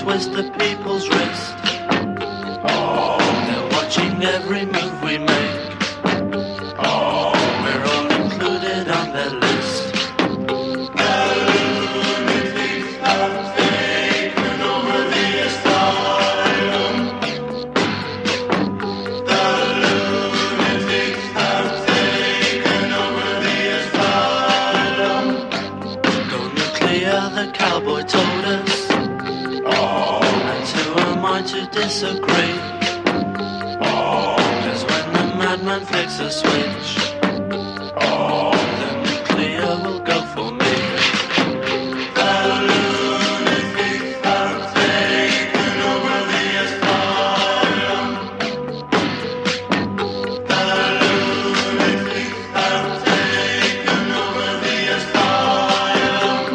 twist the people's wrist. They're watching every move we make. We're all included on their list. The lunatics have taken over the asylum. The lunatics have taken over the asylum. Go nuclear, the cowboy told us. And who am I to disagree? Cause when the madman flicks a switch, the nuclear will go for me. The lunatics have taken over the asylum. The lunatics have taken over the asylum.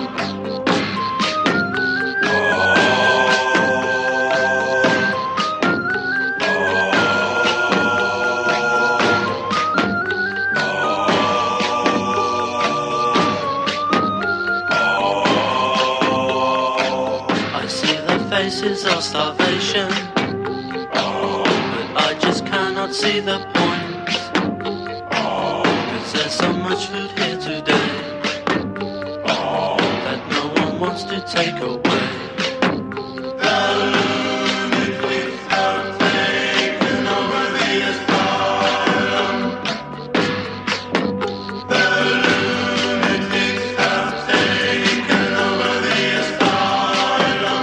I see the faces of starvation, but I just cannot see the point. Cause there's so much food here today that no one wants to take away. The lunatics have taken over the asylum. The lunatics have taken over the asylum.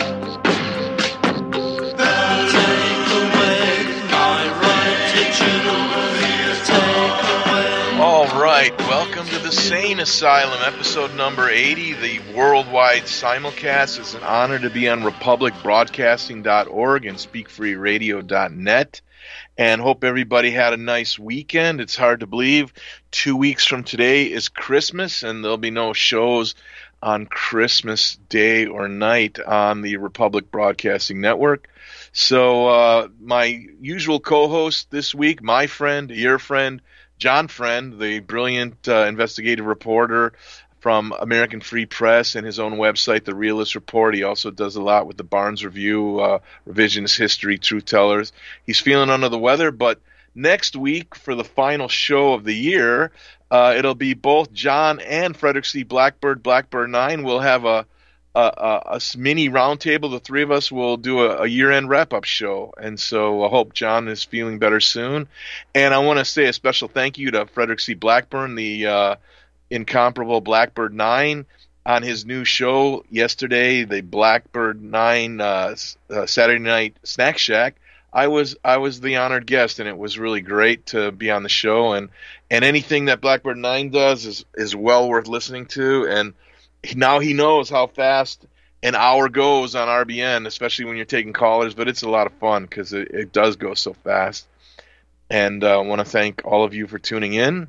Take away my right to choose. Take away. All right, welcome to the Sane Asylum, episode number 80, the worldwide simulcast. It's an honor to be on republicbroadcasting.org and speakfreeradio.net, and hope everybody had a nice weekend. It's hard to believe 2 weeks from today is Christmas, and there'll be no shows on Christmas Day or night on the Republic Broadcasting Network. So my usual co-host this week, my friend, your friend, John Friend, the brilliant investigative reporter from American Free Press and his own website, The Realist Report. He also does a lot with the Barnes Review, Revisionist History, Truth Tellers. He's feeling under the weather, but next week for the final show of the year, it'll be both John and Frederick C. Blackbird 9. We'll have a mini roundtable. The three of us will do a year-end wrap-up show, and so I hope John is feeling better soon. And I want to say a special thank you to Frederick C. Blackburn, the incomparable Blackbird 9, on his new show yesterday, the Blackbird 9 Saturday Night Snack Shack. I was the honored guest, and it was really great to be on the show. And anything that Blackbird 9 does is well worth listening to. And now he knows how fast an hour goes on RBN, especially when you're taking callers, but it's a lot of fun because it does go so fast. And I want to thank all of you for tuning in.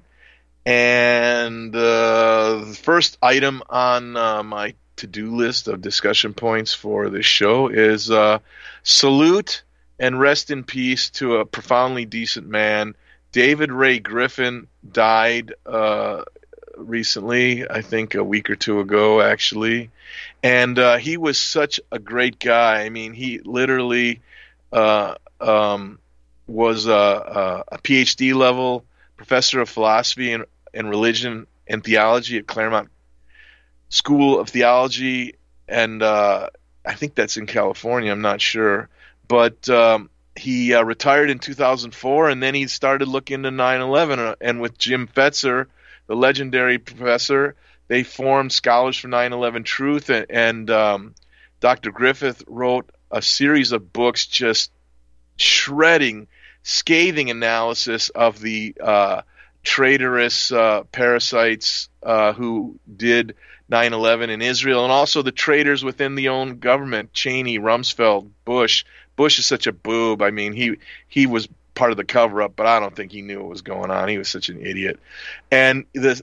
And the first item on my to-do list of discussion points for this show is salute and rest in peace to a profoundly decent man. David Ray Griffin died recently, I think a week or two ago, actually. And he was such a great guy. I mean, he literally was a PhD level professor of philosophy and religion and theology at Claremont School of Theology. And I think that's in California. I'm not sure. But he retired in 2004, and then he started looking into 9/11. And with Jim Fetzer, the legendary professor, they formed Scholars for 9/11 Truth, and Dr. Griffith wrote a series of books just shredding, scathing analysis of the traitorous parasites who did 9/11 in Israel, and also the traitors within the own government, Cheney, Rumsfeld, Bush. Bush is such a boob. I mean, he was part of the cover-up, but I don't think he knew what was going on. He was such an idiot. And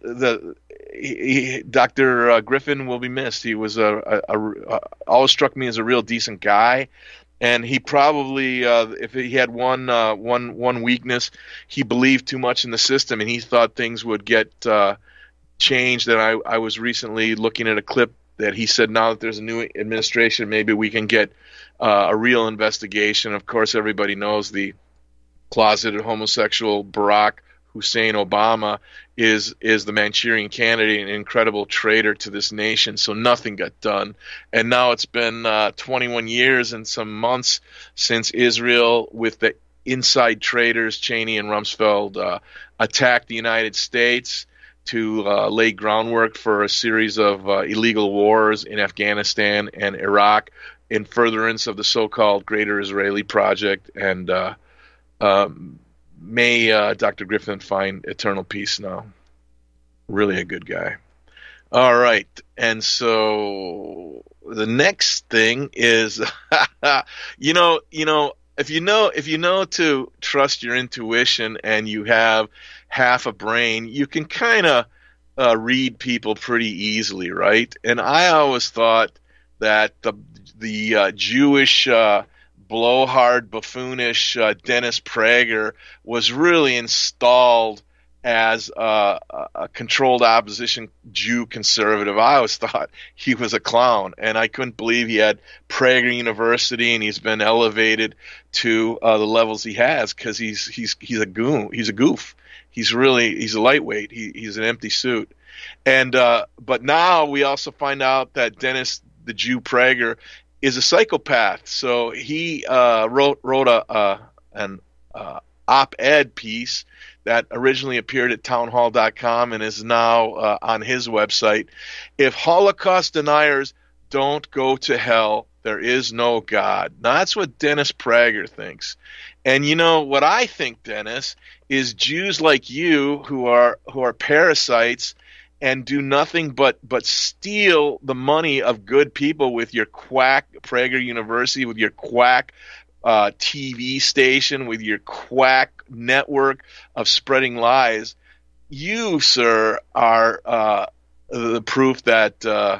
Dr. Griffin will be missed. He was always struck me as a real decent guy. And he probably, if he had one weakness, he believed too much in the system, and he thought things would get changed. And I was recently looking at a clip that he said now that there's a new administration, maybe we can get a real investigation. Of course, everybody knows the closeted homosexual Barack Hussein Obama is the Manchurian candidate, an incredible traitor to this nation. So nothing got done. And now it's been 21 years and some months since Israel, with the inside traitors Cheney and Rumsfeld, attacked the United States to lay groundwork for a series of illegal wars in Afghanistan and Iraq in furtherance of the so-called Greater Israeli Project. And may Dr. Griffin find eternal peace now. Really a good guy. All right. And so the next thing is, if you know to trust your intuition and you have half a brain, you can kind of read people pretty easily, right? And I always thought that the Jewish blowhard, buffoonish Dennis Prager was really installed as a controlled opposition Jew conservative. I always thought he was a clown, and I couldn't believe he had Prager University and he's been elevated to the levels he has, because he's a goon. He's a goof. He's a lightweight. He's an empty suit. And but now we also find out that Dennis the Jew Prager is a psychopath. So he wrote an op-ed piece that originally appeared at townhall.com and is now on his website. If Holocaust deniers don't go to hell, there is no God. Now, that's what Dennis Prager thinks. And you know what I think, Dennis, is Jews like you who are parasites and do nothing but steal the money of good people with your quack Prager University, with your quack TV station, with your quack network of spreading lies. You, sir, are the proof that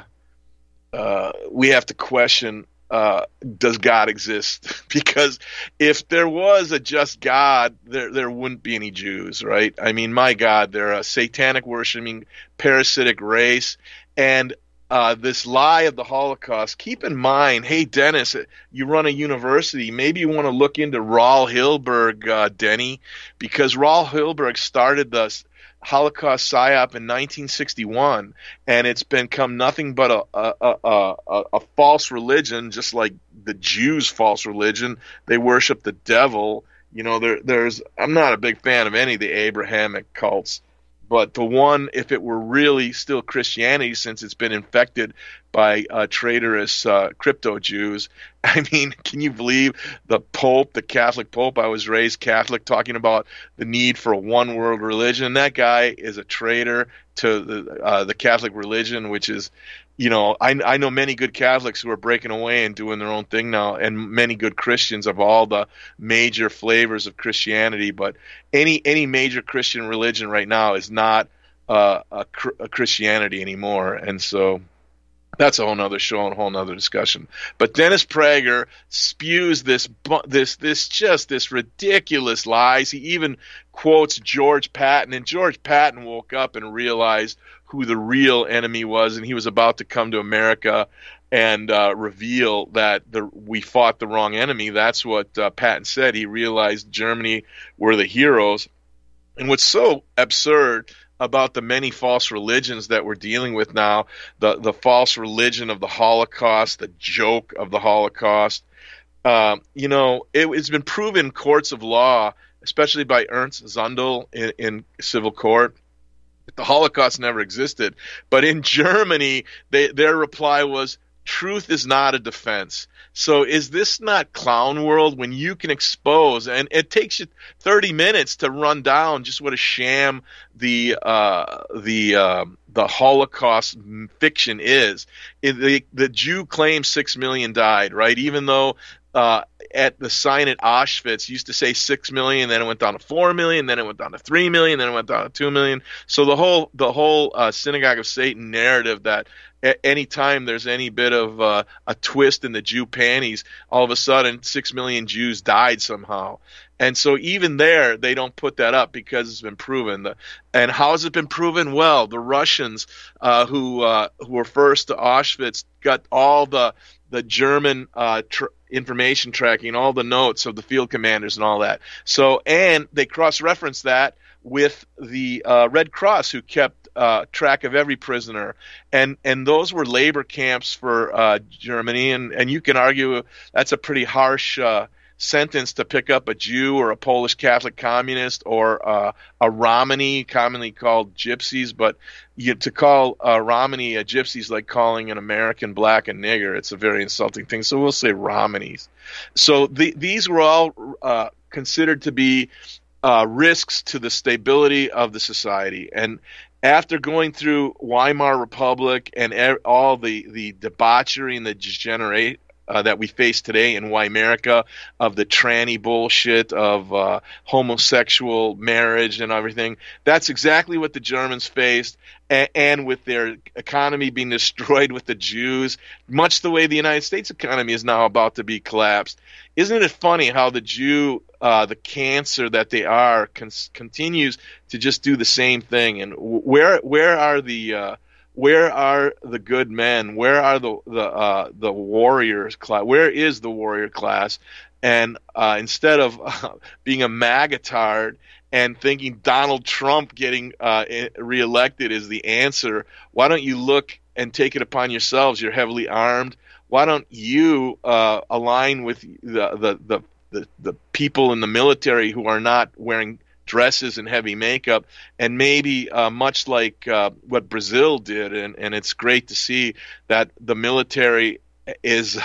we have to question, does God exist? Because if there was a just God, there wouldn't be any Jews, right? I mean, my God, they're a satanic worshiping parasitic race. And this lie of the Holocaust, keep in mind, hey, Dennis, you run a university. Maybe you want to look into Raul Hilberg, Denny, because Raul Hilberg started the Holocaust PSYOP in 1961, and it's become nothing but a false religion, just like the Jews' false religion. They worship the devil. You know, I'm not a big fan of any of the Abrahamic cults, but the one, if it were really still Christianity, since it's been infected by traitorous crypto Jews. I mean, can you believe the Pope, the Catholic Pope? I was raised Catholic, talking about the need for a one world religion. That guy is a traitor to the Catholic religion, which is, you know, I know many good Catholics who are breaking away and doing their own thing now, and many good Christians of all the major flavors of Christianity. But any major Christian religion right now is not a Christianity anymore, and so that's a whole nother show and a whole nother discussion. But Dennis Prager spews this ridiculous lies. He even quotes George Patton, and George Patton woke up and realized who the real enemy was, and he was about to come to America and reveal that we fought the wrong enemy. That's what Patton said. He realized Germany were the heroes. And what's so absurd about the many false religions that we're dealing with now, the false religion of the Holocaust, the joke of the Holocaust, you know, it's been proven in courts of law, especially by Ernst Zundel in civil court, that the Holocaust never existed. But in Germany, their reply was, truth is not a defense. So is this not clown world when you can expose, and it takes you 30 minutes to run down just what a sham the Holocaust fiction is. The Jew claims 6 million died, right? Even though at the sign at Auschwitz used to say 6 million, then it went down to 4 million, then it went down to 3 million, then it went down to 2 million. So the whole Synagogue of Satan narrative that anytime there's any bit of a twist in the Jew panties, all of a sudden 6 million Jews died somehow. And so even there, they don't put that up because it's been proven. And how has it been proven? Well, the Russians who were first to Auschwitz got all the German information tracking, all the notes of the field commanders and all that. So, and they cross-referenced that with the Red Cross, who kept track of every prisoner, and those were labor camps for Germany, and you can argue that's a pretty harsh sentence to pick up a Jew or a Polish Catholic communist or a Romani, commonly called gypsies, but to call Romani a gypsy is like calling an American black a nigger. It's a very insulting thing, so we'll say Romanis. So these were all considered to be risks to the stability of the society. And after going through Weimar Republic and all the debauchery and the degenerate that we face today in Weimerica, of the tranny bullshit, of homosexual marriage and everything, that's exactly what the Germans faced. And with their economy being destroyed with the Jews, much the way the United States economy is now about to be collapsed. Isn't it funny how the Jew, the cancer that they are, continues to just do the same thing? And where are the good men? Where are the warriors class? Where is the warrior class? And instead of being a magatard and thinking Donald Trump getting reelected is the answer, why don't you look and take it upon yourselves? You're heavily armed. Why don't you align with the people in the military who are not wearing dresses and heavy makeup, and maybe much like what Brazil did, and it's great to see that the military is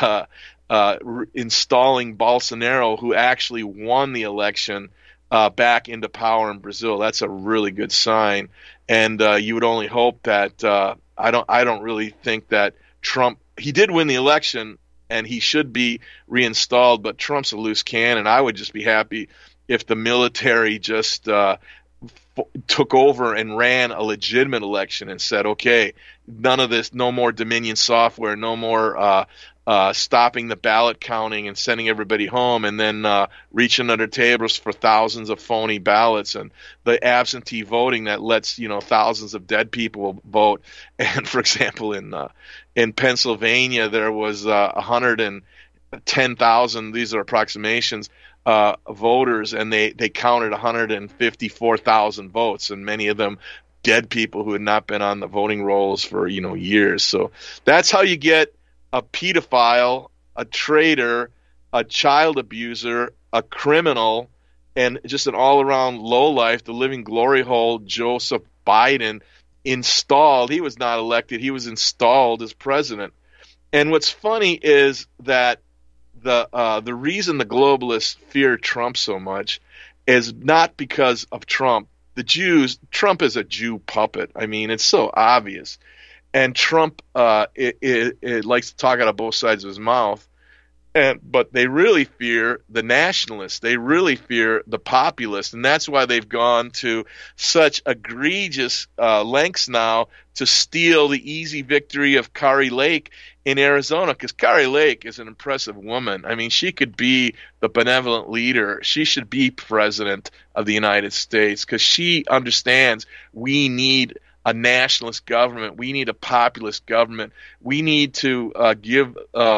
installing Bolsonaro, who actually won the election, back into power in Brazil. That's a really good sign, and you would only hope that I don't really think that Trump, he did win the election and he should be reinstalled, but Trump's a loose cannon. I would just be happy if the military just took over and ran a legitimate election and said, okay, none of this, no more Dominion software, no more stopping the ballot counting and sending everybody home, and then reaching under tables for thousands of phony ballots, and the absentee voting that lets thousands of dead people vote. And for example, in Pennsylvania, there was 110,000. These are approximations. Voters, and they counted 154,000 votes, and many of them dead people who had not been on the voting rolls for years. So that's how you get a pedophile, a traitor, a child abuser, a criminal, and just an all-around lowlife, the living glory hole, Joseph Biden, installed. He was not elected; he was installed as president. And what's funny is that the reason the globalists fear Trump so much is not because of Trump. The Jews, Trump is a Jew puppet. I mean, it's so obvious. And Trump it likes to talk out of both sides of his mouth. But they really fear the nationalists. They really fear the populists. And that's why they've gone to such egregious lengths now to steal the easy victory of Kari Lake in Arizona, because Kari Lake is an impressive woman. I mean, she could be the benevolent leader. She should be president of the United States, because she understands we need a nationalist government. We need a populist government. We need to give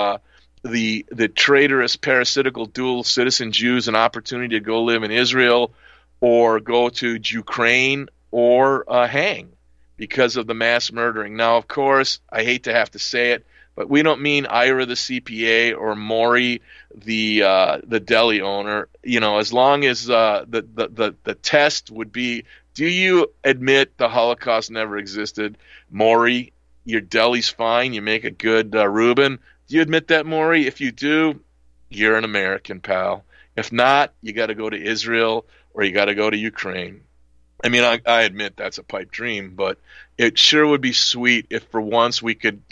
the traitorous, parasitical, dual citizen Jews an opportunity to go live in Israel or go to Ukraine or hang because of the mass murdering. Now, of course, I hate to have to say it, but we don't mean Ira the CPA or Maury the deli owner. As long as the test would be, do you admit the Holocaust never existed? Maury, your deli's fine. You make a good Reuben. Do you admit that, Maury? If you do, you're an American, pal. If not, you got to go to Israel or you got to go to Ukraine. I mean, I admit that's a pipe dream, but it sure would be sweet if for once we could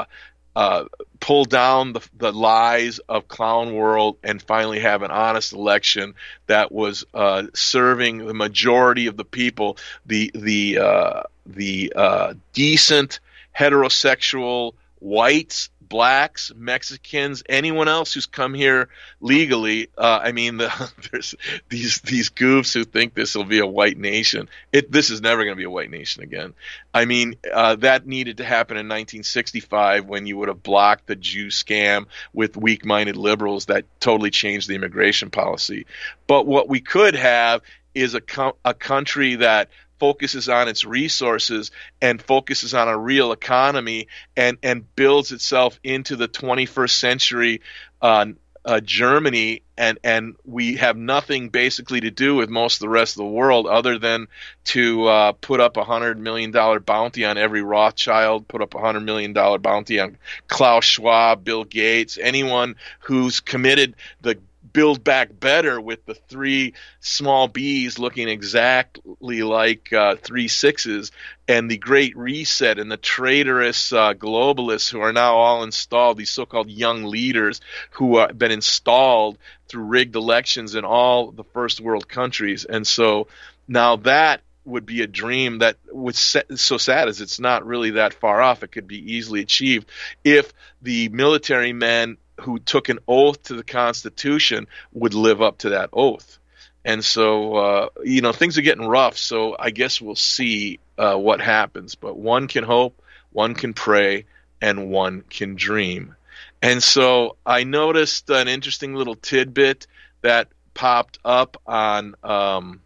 pull down the lies of Clown World and finally have an honest election that was serving the majority of the people, the decent heterosexual whites, blacks, Mexicans, anyone else who's come here legally. There's these goofs who think this will be a white nation. This is never going to be a white nation again. That needed to happen in 1965 when you would have blocked the Jew scam with weak-minded liberals that totally changed the immigration policy. But what we could have is a country that focuses on its resources and focuses on a real economy and builds itself into the 21st century Germany, and we have nothing basically to do with most of the rest of the world other than to put up $100 million bounty on every Rothschild, put up $100 million bounty on Klaus Schwab, Bill Gates, anyone who's committed the Build Back Better with the 3 small B's looking exactly like 3 sixes, and the Great Reset and the traitorous globalists who are now all installed, these so-called young leaders who have been installed through rigged elections in all the first world countries. And so now that would be a dream that was so sad as it's not really that far off. It could be easily achieved if the military men who took an oath to the Constitution would live up to that oath. And so, things are getting rough, so I guess we'll see what happens. But one can hope, one can pray, and one can dream. And so I noticed an interesting little tidbit that popped up on one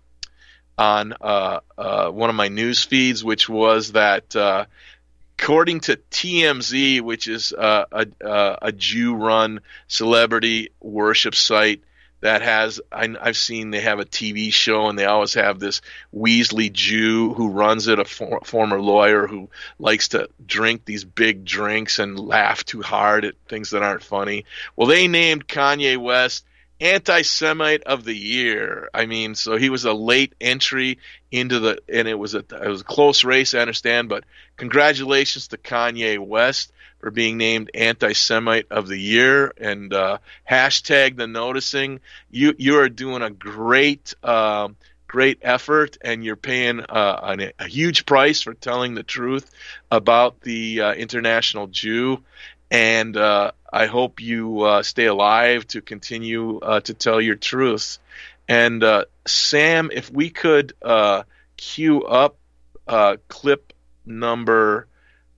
of my news feeds, which was that according to TMZ, which is a Jew-run celebrity worship site that has, I've seen they have a TV show, and they always have this Weasley Jew who runs it, a former lawyer who likes to drink these big drinks and laugh too hard at things that aren't funny. Well, they named Kanye West Anti-Semite of the Year. So he was a late entry into and it was a close race, I understand, but congratulations to Kanye West for being named Anti-Semite of the Year, and hashtag the noticing. You are doing a great effort, and you're paying a huge price for telling the truth about the international Jew. And I hope you stay alive to continue to tell your truth. And Sam, if we could cue up clip number,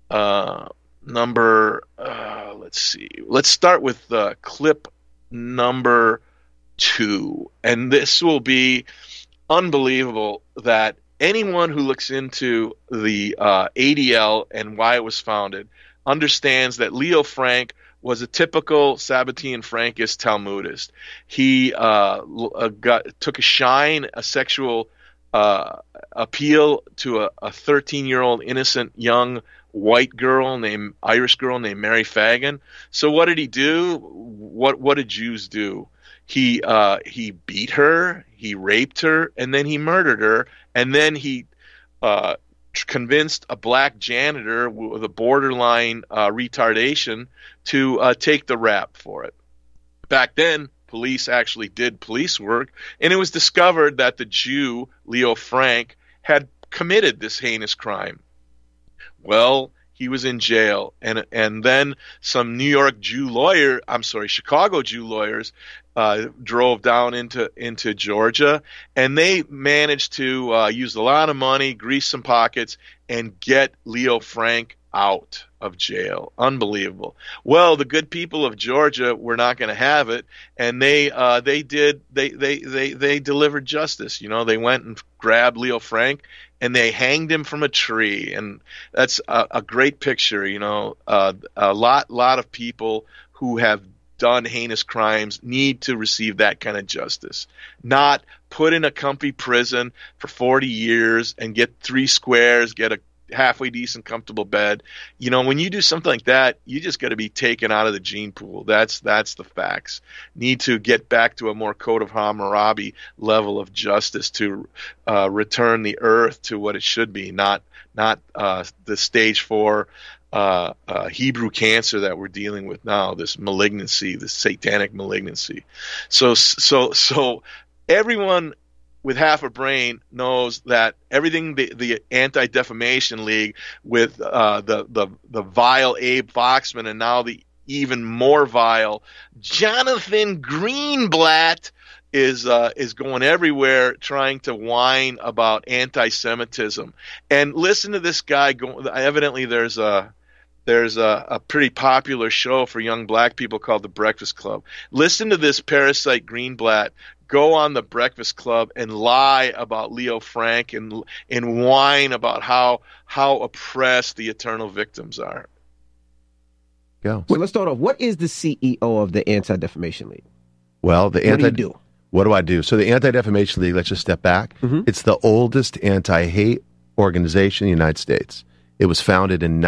let's see. Let's start with clip number 2. And this will be unbelievable that anyone who looks into the ADL and why it was founded understands that Leo Frank was a typical Sabbatean Frankist Talmudist. He took a sexual appeal to a 13-year-old innocent young Irish girl named Mary Fagan. So what did he do? What did Jews do? He beat her, he raped her, and then he murdered her, and then he convinced a black janitor with a borderline retardation to take the rap for it. Back then, police actually did police work, and it was discovered that the Jew, Leo Frank, had committed this heinous crime. Well, he was in jail, and then some Chicago Jew lawyers drove down into Georgia, and they managed to use a lot of money, grease some pockets, and get Leo Frank out of jail. Unbelievable. Well, the good people of Georgia were not going to have it, and they delivered justice. They went and grabbed Leo Frank, and they hanged him from a tree, and that's a great picture. A lot of people who have done heinous crimes need to receive that kind of justice, not put in a comfy prison for 40 years and get 3 squares, get a halfway decent, comfortable bed. When you do something like that, you just got to be taken out of the gene pool. That's the facts. Need to get back to a more Code of Hammurabi level of justice to return the earth to what it should be, not the stage 4 Hebrew cancer that we're dealing with now, this malignancy, this satanic malignancy. So everyone with half a brain knows that everything the Anti-Defamation League with the vile Abe Foxman and now the even more vile Jonathan Greenblatt is going everywhere trying to whine about anti-Semitism. And listen to this guy go. Evidently, there's a pretty popular show for young black people called The Breakfast Club. Listen to this parasite Greenblatt go on The Breakfast Club and lie about Leo Frank and whine about how oppressed the eternal victims are. Go. Well, let's start off. What is the CEO of the Anti-Defamation League? Well, What do you do? What do I do? So the Anti-Defamation League, let's just step back. It's the oldest anti-hate organization in the United States. It was founded in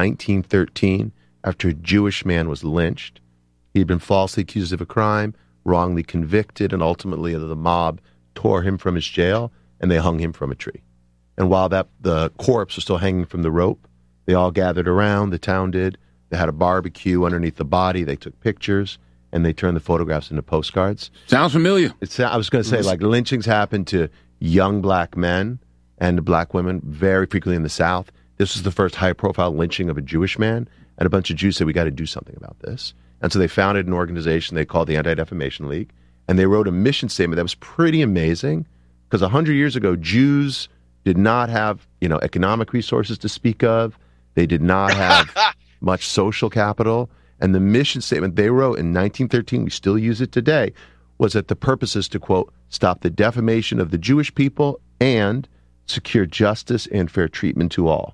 1913 after a Jewish man was lynched. He'd been falsely accused of a crime, wrongly convicted, and ultimately the mob tore him from his jail and they hung him from a tree. And while the corpse was still hanging from the rope, they all gathered around, the town did. They had a barbecue underneath the body. They took pictures, and they turned the photographs into postcards. Sounds familiar. I was going to say, like, lynchings happen to young black men and black women very frequently in the South. This was the first high-profile lynching of a Jewish man, and a bunch of Jews said, we got to do something about this. And so they founded an organization they called the Anti-Defamation League, and they wrote a mission statement that was pretty amazing, because 100 years ago, Jews did not have, economic resources to speak of. They did not have much social capital. And the mission statement they wrote in 1913, we still use it today, was that the purpose is to, quote, stop the defamation of the Jewish people and secure justice and fair treatment to all.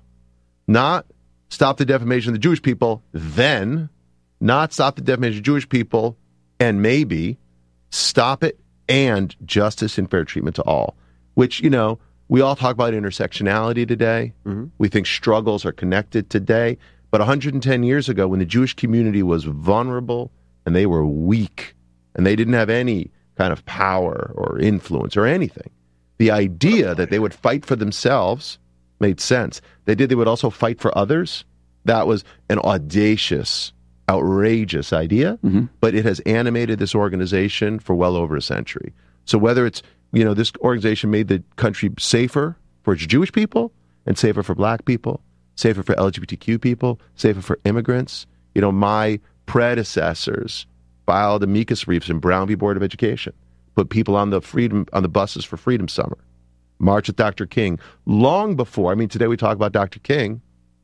Not stop the defamation of the Jewish people, then, not stop the defamation of Jewish people, and maybe stop it and justice and fair treatment to all. Which, we all talk about intersectionality today. We think struggles are connected today. But 110 years ago, when the Jewish community was vulnerable and they were weak and they didn't have any kind of power or influence or anything, the idea that they would fight for themselves made sense. They would also fight for others. That was an audacious, outrageous idea, but it has animated this organization for well over a century. So whether it's, this organization made the country safer for its Jewish people and safer for black people, safer for LGBTQ people, safer for immigrants. My predecessors filed amicus briefs in Brown v. Board of Education, put people on the buses for Freedom Summer, March with Dr. King, long before. Today we talk about Dr. King,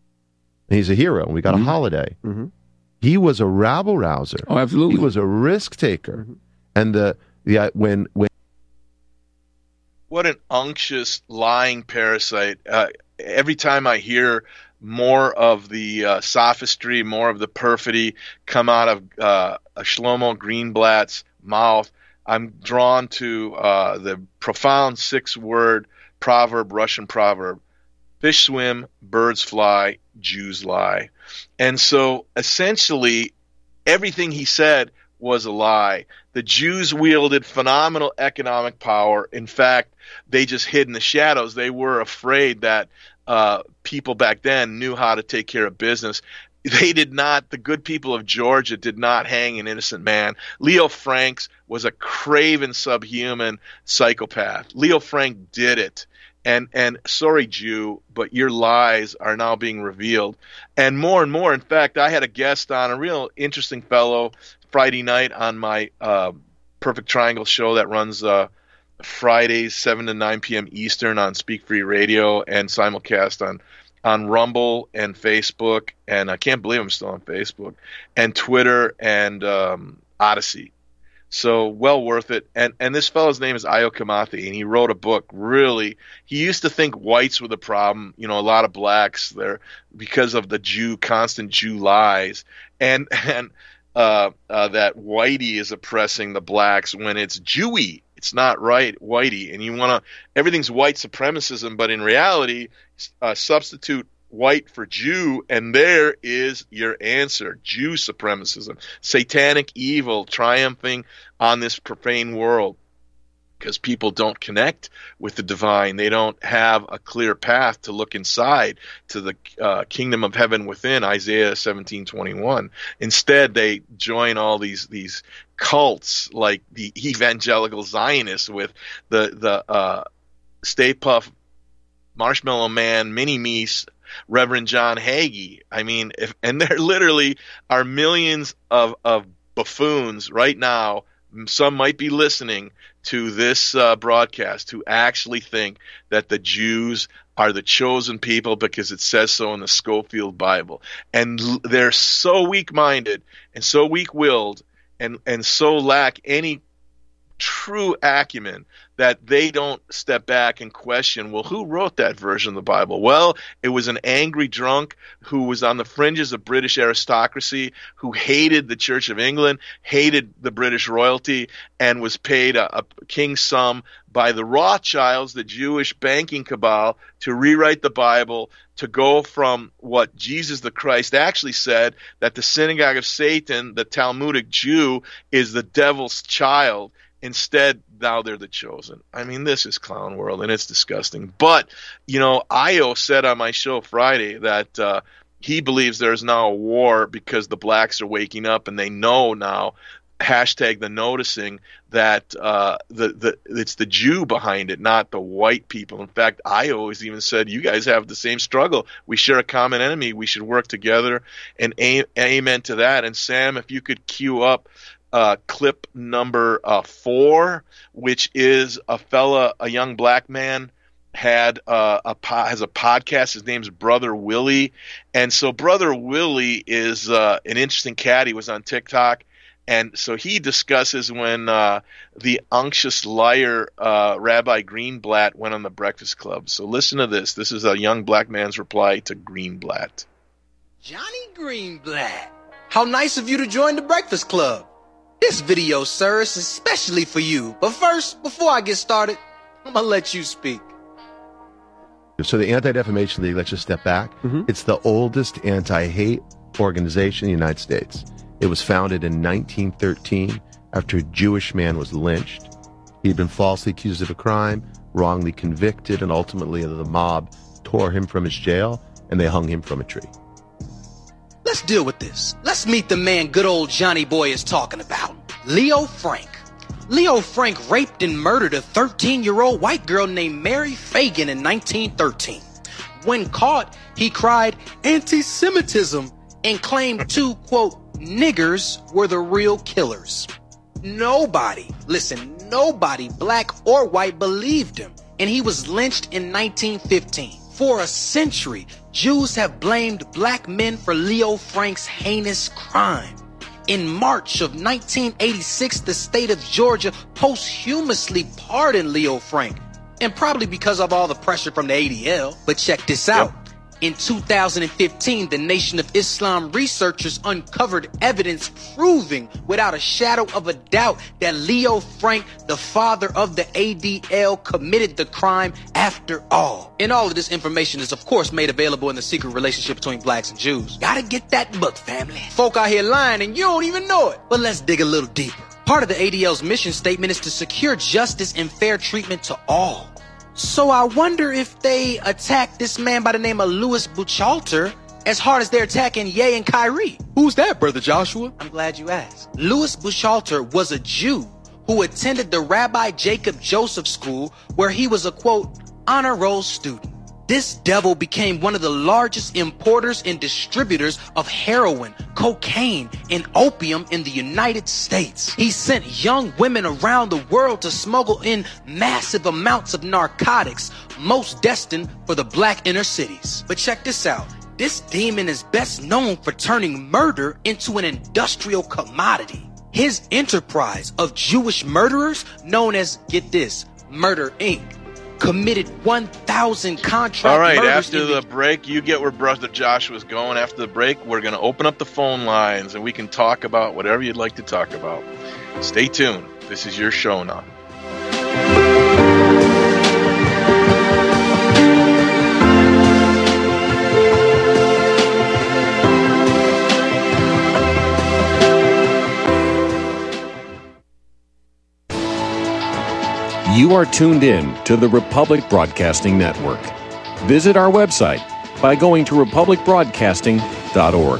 and he's a hero, and we got a holiday. He was a rabble rouser. Oh, absolutely. He was a risk taker, and when. What an unctuous, lying parasite. Every time I hear more of the sophistry, more of the perfidy come out of Shlomo Greenblatt's mouth, I'm drawn to the profound 6-word proverb, Russian proverb: fish swim, birds fly, Jews lie. And so essentially everything he said was a lie. The Jews wielded phenomenal economic power. In fact, they just hid in the shadows. They were afraid that people back then knew how to take care of business. They did not. The good people of Georgia did not hang an innocent man. Leo Frank was a craven, subhuman psychopath. Leo Frank did it. And sorry, Jew, but your lies are now being revealed. And more. In fact, I had a guest on, a real interesting fellow, Friday night on my Perfect Triangle show that runs Fridays 7 to 9 p.m. Eastern on Speak Free Radio and simulcast on Rumble and Facebook. And I can't believe I'm still on Facebook and Twitter and Odyssey. So well worth it. And this fellow's name is Ayo Kamathi, and he wrote a book. Really, he used to think whites were the problem. A lot of blacks there because of the constant Jew lies, and that whitey is oppressing the blacks when it's Jewy. It's not right, whitey. And everything's white supremacism, but in reality, substitute white for Jew, and there is your answer: Jew supremacism, satanic evil triumphing on this profane world. Because people don't connect with the divine. They don't have a clear path to look inside to the kingdom of heaven within, Isaiah 17:21. Instead, they join all these cults like the evangelical Zionists with the Stay Puft, Marshmallow Man, Mini Meese, Reverend John Hagee. I mean, and there literally are millions of buffoons right now. Some might be listening to this broadcast who actually think that the Jews are the chosen people because it says so in the Scofield Bible. And they're so weak-minded and so weak-willed and so lack any true acumen that they don't step back and question, well, who wrote that version of the Bible? Well, it was an angry drunk who was on the fringes of British aristocracy, who hated the Church of England, hated the British royalty, and was paid a king's sum by the Rothschilds, the Jewish banking cabal, to rewrite the Bible, to go from what Jesus the Christ actually said, that the synagogue of Satan, the Talmudic Jew, is the devil's child. Instead, now they're the chosen. I mean, this is clown world, and it's disgusting. But, you know, Io said on my show Friday that he believes there's now a war because the blacks are waking up, and they know now, hashtag the noticing, that it's the Jew behind it, not the white people. In fact, Io has even said, you guys have the same struggle. We share a common enemy. We should work together, and amen to that. And Sam, if you could cue up clip number 4, which is a young black man has a podcast. His name's Brother Willie, and so Brother Willie is an interesting cat. He was on TikTok, and so he discusses when the unctuous liar Rabbi Greenblatt went on the Breakfast Club. So listen to this. This is a young black man's reply to Greenblatt. Johnny Greenblatt, how nice of you to join the Breakfast Club. This video, sir, is especially for you. But first, before I get started, I'm going to let you speak. So the Anti-Defamation League, let's just step back. Mm-hmm. It's the oldest anti-hate organization in the United States. It was founded in 1913 after a Jewish man was lynched. He'd been falsely accused of a crime, wrongly convicted, and ultimately the mob tore him from his jail, and they hung him from a tree. Let's deal with this. Let's meet the man good old Johnny Boy is talking about, Leo Frank. Leo Frank raped and murdered a 13-year-old white girl named Mary Fagan in 1913. When caught, he cried anti-Semitism and claimed 2, quote, niggers were the real killers. Nobody, black or white, believed him, and he was lynched in 1915. For a century, Jews have blamed black men for Leo Frank's heinous crime. In March of 1986, the state of Georgia posthumously pardoned Leo Frank, and probably because of all the pressure from the ADL. But check this out. Yep. In 2015, the Nation of Islam researchers uncovered evidence proving without a shadow of a doubt that Leo Frank, the father of the ADL, committed the crime after all. And all of this information is, of course, made available in The Secret Relationship Between Blacks and Jews. Gotta get that book, family. Folk out here lying and you don't even know it. But let's dig a little deeper. Part of the ADL's mission statement is to secure justice and fair treatment to all. So I wonder if they attacked this man by the name of Louis Buchalter as hard as they're attacking Ye and Kyrie. Who's that, Brother Joshua? I'm glad you asked. Louis Buchalter was a Jew who attended the Rabbi Jacob Joseph School, where he was a, quote, honor roll student. This devil became one of the largest importers and distributors of heroin, cocaine, and opium in the United States. He sent young women around the world to smuggle in massive amounts of narcotics, most destined for the black inner cities. But check this out. This demon is best known for turning murder into an industrial commodity. His enterprise of Jewish murderers, known as, get this, Murder Inc., committed 1,000 contract All right, murders. After the break, you get where Brother Joshua's going. After the break, we're going to open up the phone lines, and we can talk about whatever you'd like to talk about. Stay tuned. This is your show now. You are tuned in to the Republic Broadcasting Network. Visit our website by going to republicbroadcasting.org.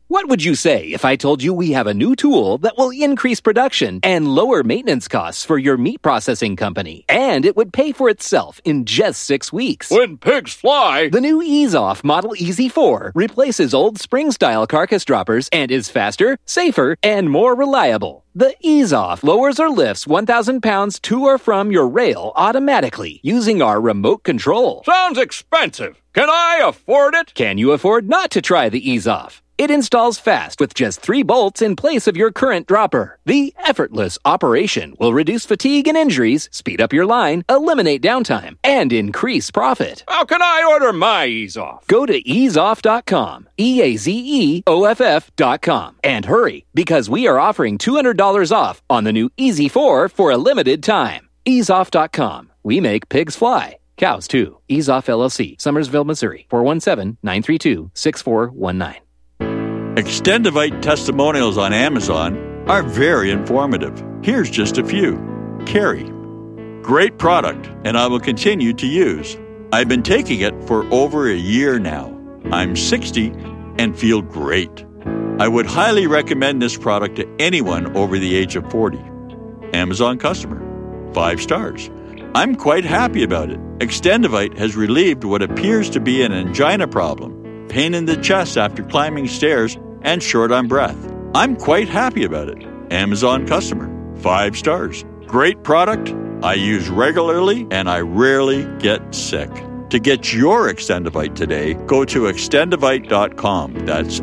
What would you say if I told you we have a new tool that will increase production and lower maintenance costs for your meat processing company? And it would pay for itself in just 6 weeks. When pigs fly! The new EaseOff Model Easy 4 replaces old spring-style carcass droppers and is faster, safer, and more reliable. The EaseOff lowers or lifts 1,000 pounds to or from your rail automatically using our remote control. Sounds expensive. Can I afford it? Can you afford not to try the EaseOff? It installs fast with just 3 bolts in place of your current dropper. The effortless operation will reduce fatigue and injuries, speed up your line, eliminate downtime, and increase profit. How can I order my EaseOff? Go to easeoff.com, EAZEOFF.com, and hurry, because we are offering $200 off on the new Easy 4 for a limited time. Easeoff.com. We make pigs fly. Cows, too. EaseOff LLC, Summersville, Missouri, 417-932-6419. Extendivite testimonials on Amazon are very informative. Here's just a few. Carrie. Great product, and I will continue to use. I've been taking it for over a year now. I'm 60 and feel great. I would highly recommend this product to anyone over the age of 40. Amazon customer. 5 stars. I'm quite happy about it. Extendivite has relieved what appears to be an angina problem, pain in the chest after climbing stairs, and short on breath. I'm quite happy about it. Amazon customer. 5 stars. Great product. I use regularly and I rarely get sick. To get your Extendivite today, go to extendivite.com. That's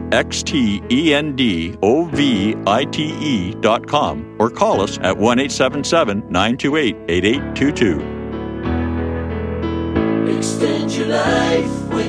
XTENDOVITE.com or call us at 1-877-928-8822. Extend your life with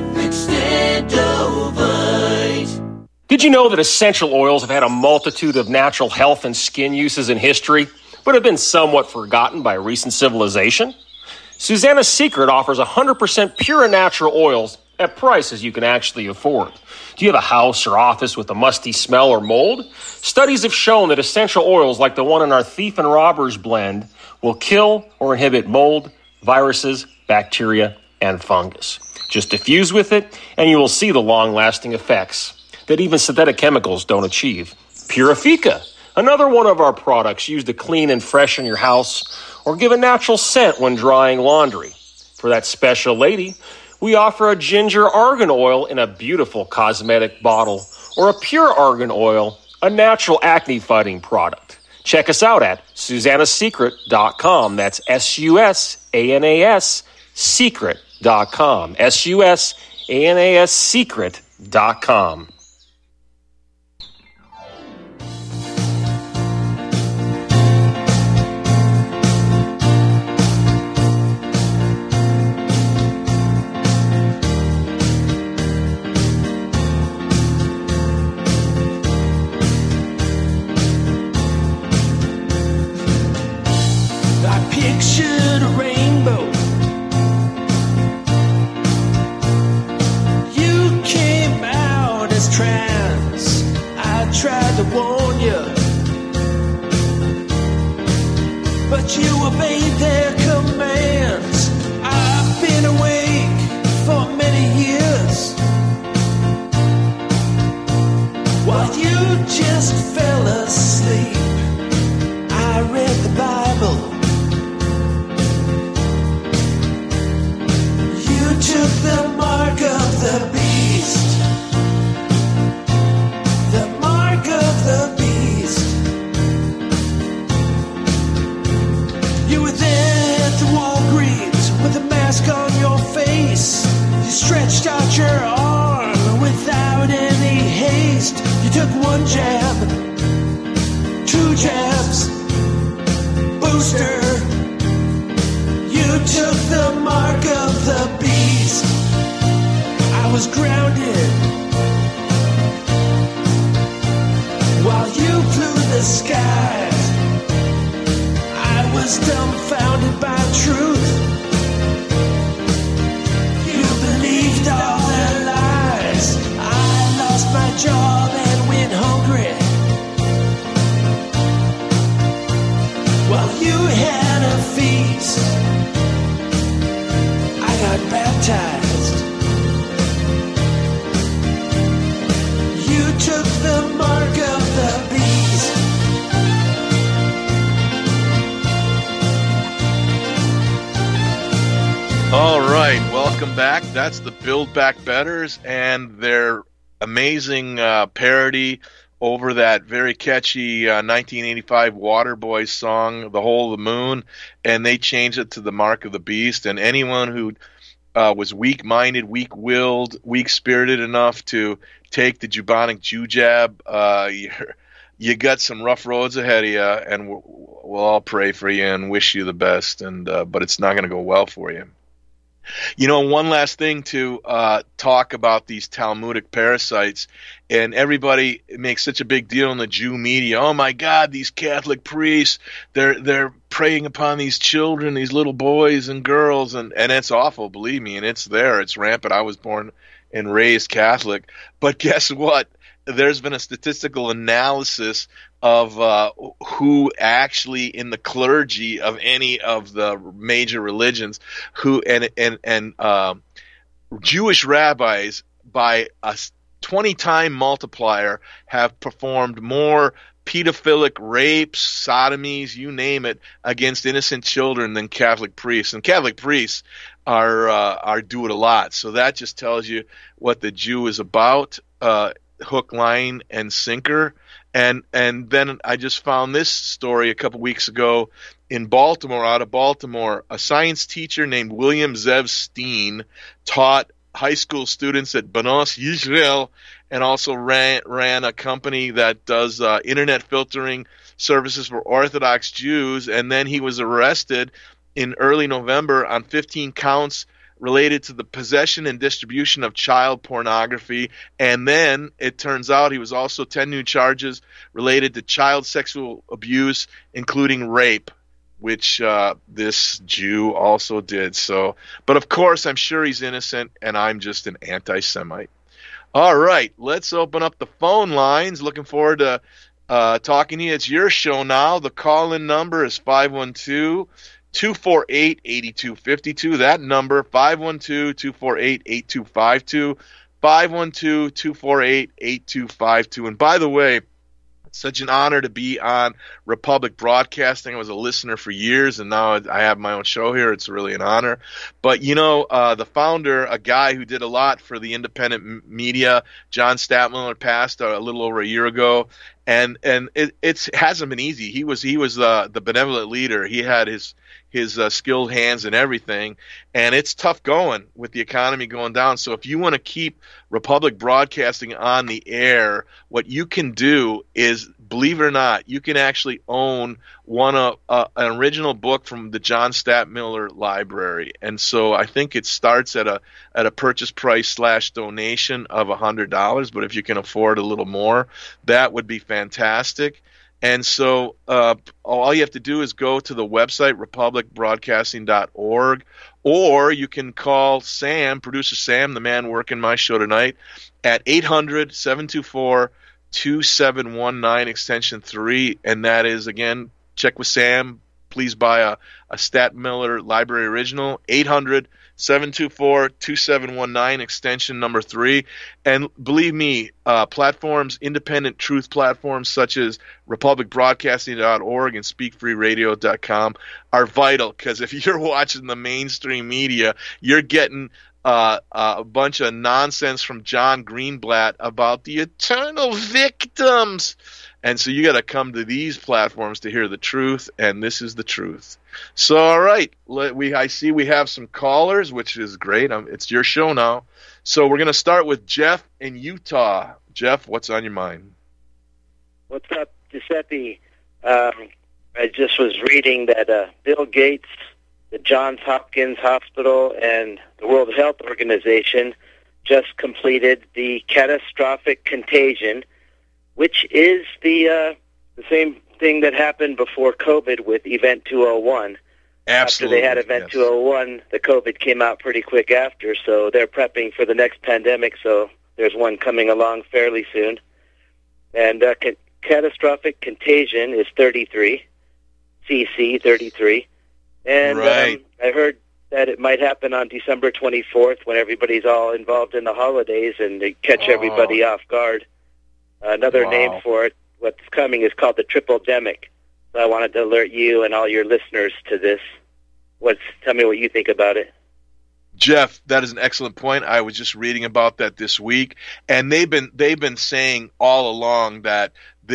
Extendovite. Did you know that essential oils have had a multitude of natural health and skin uses in history, but have been somewhat forgotten by recent civilization? Susanna's Secret offers 100% pure and natural oils at prices you can actually afford. Do you have a house or office with a musty smell or mold? Studies have shown that essential oils like the one in our Thief and Robbers blend will kill or inhibit mold, viruses, bacteria, and fungus. Just diffuse with it, and you will see the long-lasting effects that even synthetic chemicals don't achieve. Purifica, another one of our products used to clean and freshen your house or give a natural scent when drying laundry. For that special lady, we offer a ginger argan oil in a beautiful cosmetic bottle or a pure argan oil, a natural acne-fighting product. Check us out at susannasecret.com. That's SUSANAS secret.com. SUSANAS secret.com. Pictured a rainbow. You came out as trans. I tried to warn you, but you obeyed their commands. I've been awake for many years while you just fell asleep. I read the Bible. Took the mark of the beast. The mark of the beast. You were there at the Walgreens with a mask on your face. You stretched out your arm without any haste. You took 1 jab, 2 jabs, booster. You took the mark of the beast. I was grounded while you flew the skies. I was dumbfounded by truth. You believed all their lies. I lost my job and went hungry while you had a feast. I got baptized took the mark of the beast. All right, welcome back. That's the Build Back Betters and their amazing parody over that very catchy 1985 Waterboys song, The Hole of the Moon, and they changed it to the Mark of the Beast. And anyone who was weak-minded, weak-willed, weak-spirited enough to take the bubonic Jew jab, you got some rough roads ahead of you, and we'll all pray for you and wish you the best. And but it's not going to go well for you. You know, one last thing to talk about these Talmudic parasites, and everybody makes such a big deal in the Jew media. Oh my God, these Catholic priests, they're preying upon these children, these little boys and girls, and it's awful, believe me, and it's there, it's rampant. I was born and raised Catholic, but guess what? There's been a statistical analysis of who actually in the clergy of any of the major religions who and Jewish rabbis by a 20-time multiplier have performed more pedophilic rapes, sodomies, you name it, against innocent children than Catholic priests. And Catholic priests are do it a lot. So that just tells you what the Jew is about. Hook, line, and sinker. And then I just found this story a couple weeks ago in Baltimore, out of Baltimore. A science teacher named William Zev Steen taught high school students at Banos Yisrael and also ran a company that does internet filtering services for Orthodox Jews. And then he was arrested in early November on 15 counts related to the possession and distribution of child pornography. And then it turns out he was also 10 new charges related to child sexual abuse, including rape, which this Jew also did. So, but of course, I'm sure he's innocent, and I'm just an anti-Semite. All right, let's open up the phone lines. Looking forward to talking to you. It's your show now. The call-in number is 512-248-8252. That number, 512-248-8252, 512-248-8252. And by the way, it's such an honor to be on Republic Broadcasting. I was a listener for years, and now I have my own show here. It's really an honor. But, you know, the founder, a guy who did a lot for the independent media, John Stadtmiller, passed a little over a year ago. And it hasn't been easy. He was the benevolent leader. He had his skilled hands and everything, and it's tough going with the economy going down. So if you want to keep Republic Broadcasting on the air, what you can do is, believe it or not, you can actually own an original book from the John Stadtmiller Library. And so I think it starts at a purchase price / donation of $100. But if you can afford a little more, that would be fantastic. And so all you have to do is go to the website, republicbroadcasting.org, or you can call Sam, producer Sam, the man working my show tonight, at 800-724-2719, extension 3. And that is, again, check with Sam. Please buy a Stadtmiller Library Original, 800-724-2719, extension number 3. And believe me, platforms, independent truth platforms such as republicbroadcasting.org and speakfreeradio.com are vital, because if you're watching the mainstream media, you're getting a bunch of nonsense from John Greenblatt about the eternal victims. And so you got to come to these platforms to hear the truth, and this is the truth. So, all right, I see we have some callers, which is great. It's your show now. So we're going to start with Jeff in Utah. Jeff, what's on your mind? What's up, Giuseppe? I just was reading that Bill Gates, the Johns Hopkins Hospital, and the World Health Organization just completed the catastrophic contagion, which is the same thing that happened before COVID with Event 201. Absolutely. After they had Event 201, the COVID came out pretty quick after, so they're prepping for the next pandemic, so there's one coming along fairly soon. And catastrophic contagion is 33, CC 33. And right. I heard that it might happen on December 24th when everybody's all involved in the holidays and they catch everybody off guard. Another Wow. name for it, what's coming, is called the triple-demic. So I wanted to alert you and all your listeners to this. Tell me what you think about it. Jeff, that is an excellent point. I was just reading about that this week, and they've been saying all along that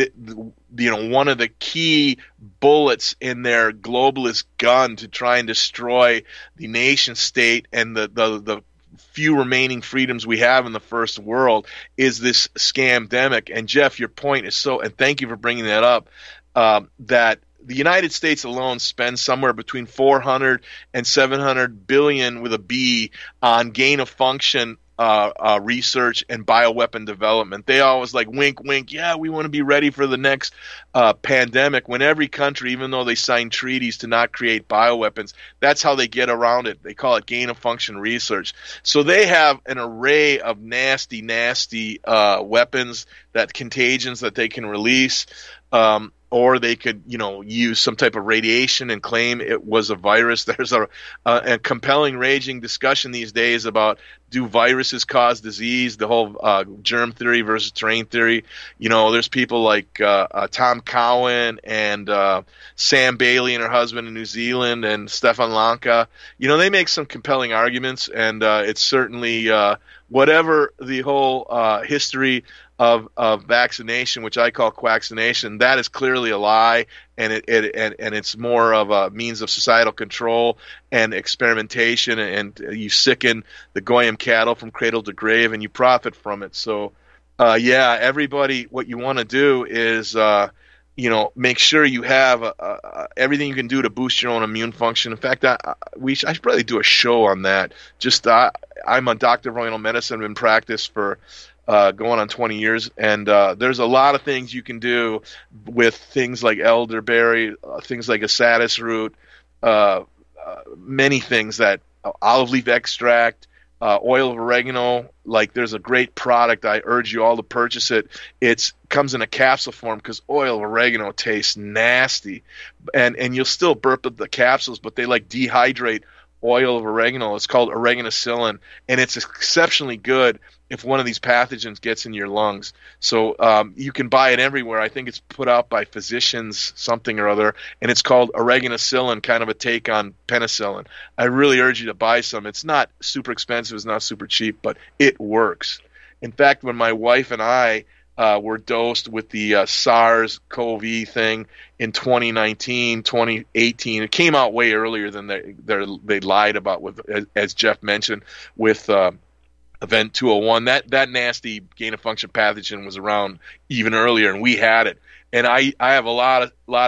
one of the key bullets in their globalist gun to try and destroy the nation state and the few remaining freedoms we have in the first world is this scamdemic. And Jeff, your point is and thank you for bringing that up, that the United States alone spends somewhere between 400 and 700 billion with a B on gain of function research and bioweapon development. They always wink, wink, yeah, we want to be ready for the next pandemic, when every country, even though they sign treaties to not create bioweapons, that's how they get around it. They call it gain of function research. So they have an array of nasty weapons, contagions that they can release. Or they could, use some type of radiation and claim it was a virus. There's a compelling, raging discussion these days about, do viruses cause disease? The whole germ theory versus terrain theory. There's people like Tom Cowan and Sam Bailey and her husband in New Zealand and Stefan Lanka. They make some compelling arguments, and it's certainly whatever the whole history of vaccination, which I call quaccination, that is clearly a lie, and it's more of a means of societal control and experimentation, and you sicken the Goyim cattle from cradle to grave, and you profit from it. So, everybody, what you want to do is, make sure you have everything you can do to boost your own immune function. In fact, I should probably do a show on that. I'm a doctor of Oriental medicine, been in practice for going on 20 years, and there's a lot of things you can do with things like elderberry, things like assatis root, many things, that olive leaf extract, oil of oregano. There's a great product, I urge you all to purchase it. It comes in a capsule form because oil of oregano tastes nasty, and you'll still burp up the capsules, but they dehydrate oil of oregano. It's called oreganosilin, and it's exceptionally good if one of these pathogens gets in your lungs. So you can buy it everywhere. I think it's put out by Physicians something or other, and it's called oreganosilin, kind of a take on penicillin. I really urge you to buy some. It's not super expensive, it's not super cheap, but it works. In fact, when my wife and I were dosed with the SARS-CoV thing in 2019, 2018, it came out way earlier than they lied about, as Jeff mentioned, with Event 201. That nasty gain-of-function pathogen was around even earlier, and we had it. And I have a lot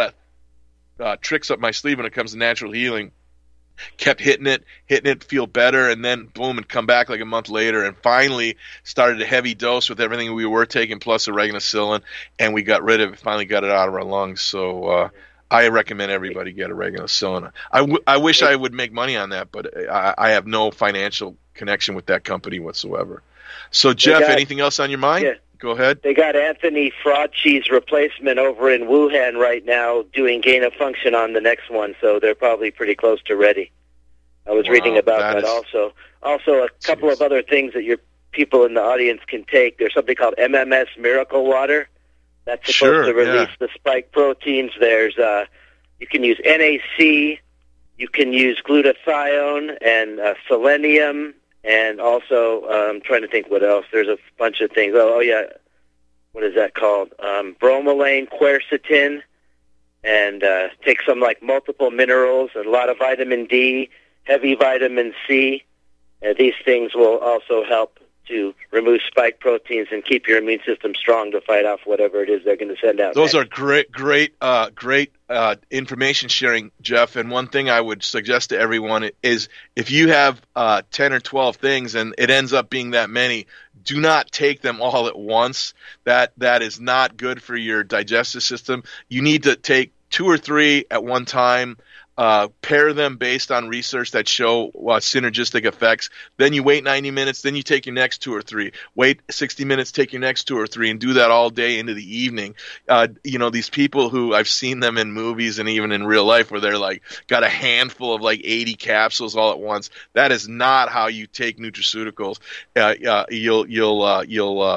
of tricks up my sleeve when it comes to natural healing. Kept hitting it, feel better, and then boom, and come back a month later, and finally started a heavy dose with everything we were taking plus oreganosilin, and we got rid of it, finally got it out of our lungs. So I recommend everybody get oreganosilin. I wish I would make money on that, but I have no financial connection with that company whatsoever. So Jeff, anything else on your mind? Yeah. Go ahead. They got Anthony Fauci's replacement over in Wuhan right now doing gain of function on the next one, so they're probably pretty close to ready. I was reading about that also. Also, a couple of other things that your people in the audience can take. There's something called MMS Miracle Water. That's supposed to release the spike proteins. There's you can use NAC, you can use glutathione and selenium. And also, I'm trying to think what else. There's a bunch of things. Oh yeah. What is that called? Bromelain, quercetin, and take some multiple minerals, a lot of vitamin D, heavy vitamin C. These things will also help to remove spike proteins and keep your immune system strong to fight off whatever it is they're going to send out. Those are great information sharing, Jeff. And one thing I would suggest to everyone is, if you have 10 or 12 things and it ends up being that many, do not take them all at once. That is not good for your digestive system. You need to take 2 or 3 at one time. Pair them based on research that show synergistic effects. Then you wait 90 minutes, then you take your next 2 or 3. Wait 60 minutes, take your next 2 or 3, and do that all day into the evening. These people who I've seen them in movies and even in real life where they're got a handful of 80 capsules all at once. That is not how you take nutraceuticals. You'll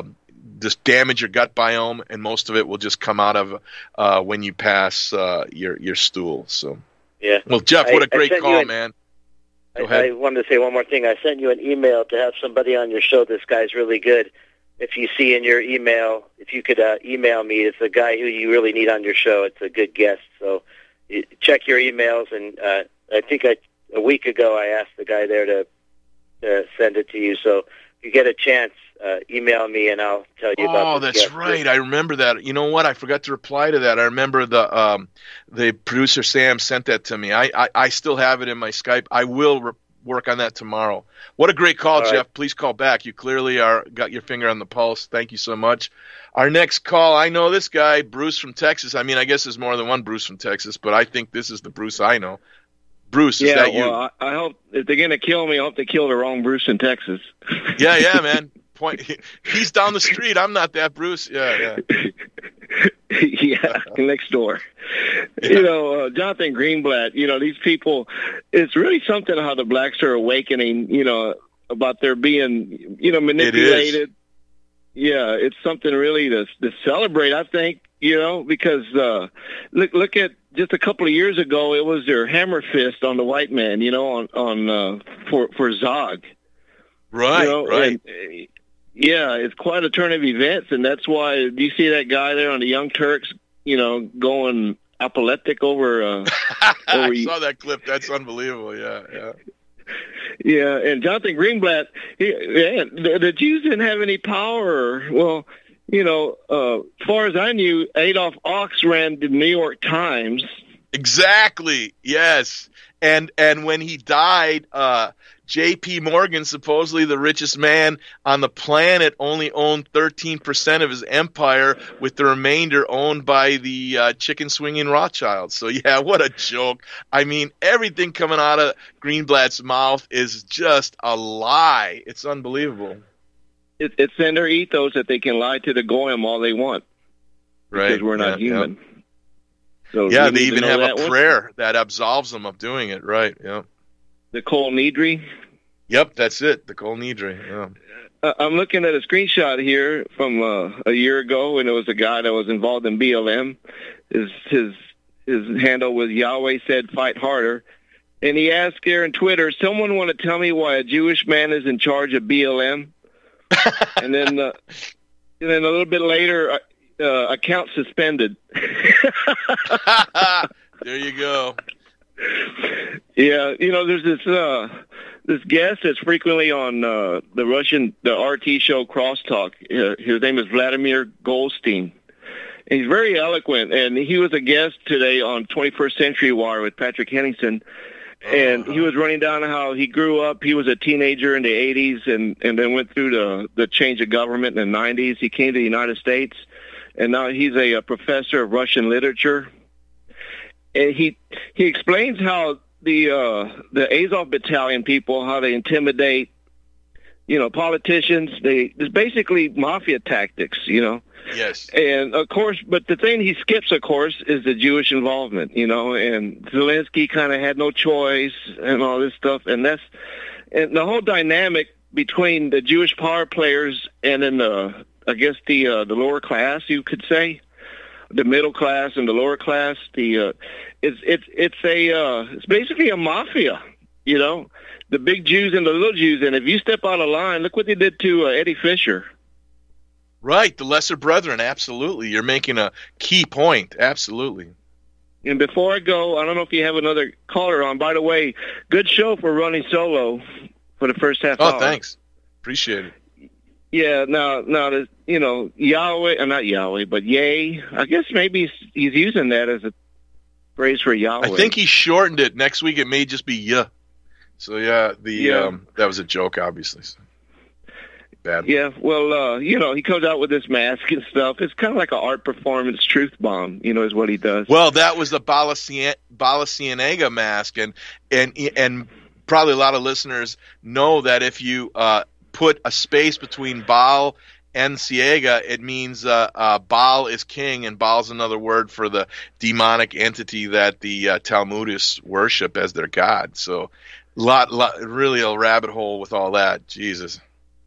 just damage your gut biome, and most of it will just come out of when you pass your stool. So, yeah. Well, Jeff, what a great call, man. Go ahead. I wanted to say one more thing. I sent you an email to have somebody on your show. This guy's really good. If you see in your email, if you could email me, it's a guy who you really need on your show. It's a good guest. So check your emails. And I think a week ago I asked the guy there to send it to you. So if you get a chance, email me and I'll tell you about it. Oh, that's right. I remember that. You know what? I forgot to reply to that. I remember the producer Sam sent that to me. I still have it in my Skype. I will work on that tomorrow. What a great call, All Jeff. right. Please call back. You clearly got your finger on the pulse. Thank you so much. Our next call, I know this guy, Bruce from Texas. I mean, I guess there's more than one Bruce from Texas, but I think this is the Bruce I know. Bruce, is that you? Well, I hope if they're going to kill me, I hope they kill the wrong Bruce in Texas. Yeah, man. He's down the street. I'm not that Bruce. Yeah. Yeah, next door. Yeah. Jonathan Greenblatt, these people, it's really something how the blacks are awakening, about their being, manipulated. Yeah, it's something really to celebrate, I think, because look at just a couple of years ago, it was their hammer fist on the white man, for Zog. Right, right. And, yeah, it's quite a turn of events, and that's why you see that guy there on the Young Turks, going apoplectic over. I saw that clip. That's unbelievable. Yeah. Yeah, and Jonathan Greenblatt, the Jews didn't have any power. Well, as far as I knew, Adolf Ochs ran the New York Times. Exactly. Yes. And when he died, J.P. Morgan, supposedly the richest man on the planet, only owned 13% of his empire, with the remainder owned by the chicken-swinging Rothschilds. So, yeah, what a joke. I mean, everything coming out of Greenblatt's mouth is just a lie. It's unbelievable. It's in their ethos that they can lie to the Goyim all they want. Right. Because we're not human. Yeah. So yeah, they even have a prayer that absolves them of doing it. Right, yeah. The Kol Nidri? Yep, that's it. The Kol Nidri, yeah. I'm looking at a screenshot here from a year ago, and it was a guy that was involved in BLM. His handle was Yahweh Said Fight Harder. And he asked here on Twitter, someone want to tell me why a Jewish man is in charge of BLM? And then a little bit later, account suspended. There you go. Yeah, there's this guest that's frequently on the RT show Crosstalk. His name is Vladimir Goldstein. And he's very eloquent, and he was a guest today on 21st Century Wire with Patrick Henningsen. And he was running down how he grew up. He was a teenager in the 80s and then went through the change of government in the 90s. He came to the United States, and now he's a professor of Russian literature. And he explains how the Azov Battalion people, how they intimidate, politicians. It's basically mafia tactics, Yes. And, of course, but the thing he skips, of course, is the Jewish involvement, and Zelensky kind of had no choice and all this stuff. And the whole dynamic between the Jewish power players and then the lower class, you could say, the middle class and the lower class, it's basically a mafia, the big Jews and the little Jews. And if you step out of line, look what they did to Eddie Fisher. Right, the lesser brethren, absolutely. You're making a key point, absolutely. And before I go, I don't know if you have another caller on. By the way, good show for running solo for the first half hour. Oh, thanks. Appreciate it. Yeah, now, Yahweh, not Yahweh, but Yay. I guess maybe he's using that as a phrase for Yahweh. I think he shortened it. Next week it may just be Yah. So, yeah, that was a joke, obviously. So. Bad. Yeah, well, he comes out with this mask and stuff. It's kind of like an art performance truth bomb, is what he does. Well, that was the Bala Cienega mask, and probably a lot of listeners know that if you put a space between Baal and Ciega, it means Baal is king, and Baal's another word for the demonic entity that the Talmudists worship as their god. So, really a rabbit hole with all that. Jesus.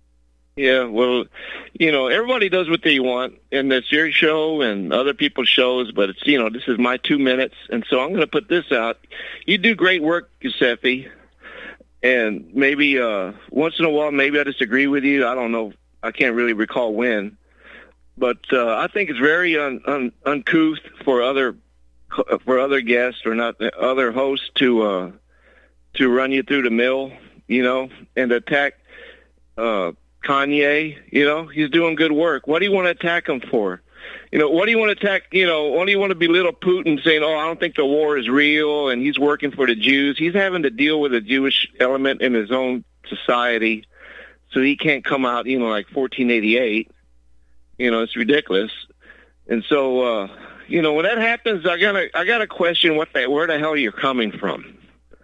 Yeah, well, everybody does what they want, and it's your show and other people's shows, but it's, this is my 2 minutes, and so I'm going to put this out. You do great work, Giuseppe, and maybe once in a while, maybe I disagree with you. I don't know. I can't really recall when, but I think it's very uncouth for other guests or not other hosts to run you through the mill, and attack Kanye. He's doing good work. What do you want to attack him for? What do you want to attack? What do you want to belittle Putin, saying, "Oh, I don't think the war is real," and he's working for the Jews? He's having to deal with a Jewish element in his own society, so he can't come out, like 1488. It's ridiculous. And so, when that happens, I gotta question where the hell you're coming from,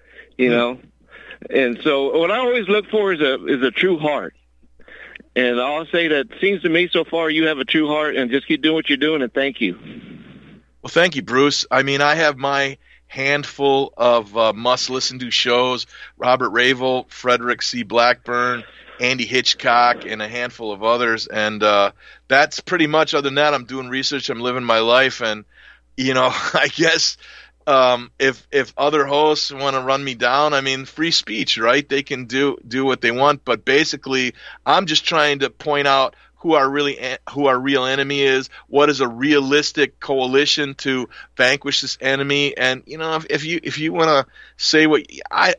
And so, what I always look for is a true heart. And I'll say that it seems to me so far you have a true heart, and just keep doing what you're doing, and thank you. Well, thank you, Bruce. I mean, I have my handful of must-listen-to shows: Robert Ravel, Frederick C. Blackburn, Andy Hitchcock, and a handful of others. And that's pretty much, other than that, I'm doing research, I'm living my life. And, I guess if other hosts want to run me down, I mean, free speech, right? They can do what they want. But basically, I'm just trying to point out who our real enemy is, what is a realistic coalition to vanquish this enemy. And, if you want to say what